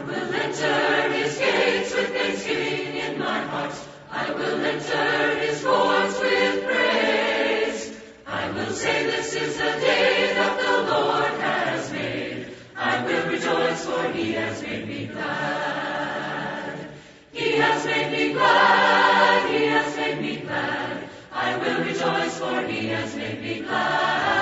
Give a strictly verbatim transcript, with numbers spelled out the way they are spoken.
will enter his gates with thanksgiving in my heart. I will enter his courts with praise. I will say, this is the day that the Lord has made. I will rejoice, for he has made me glad. He has made me glad. He has made me glad. I will rejoice, for he has made me glad.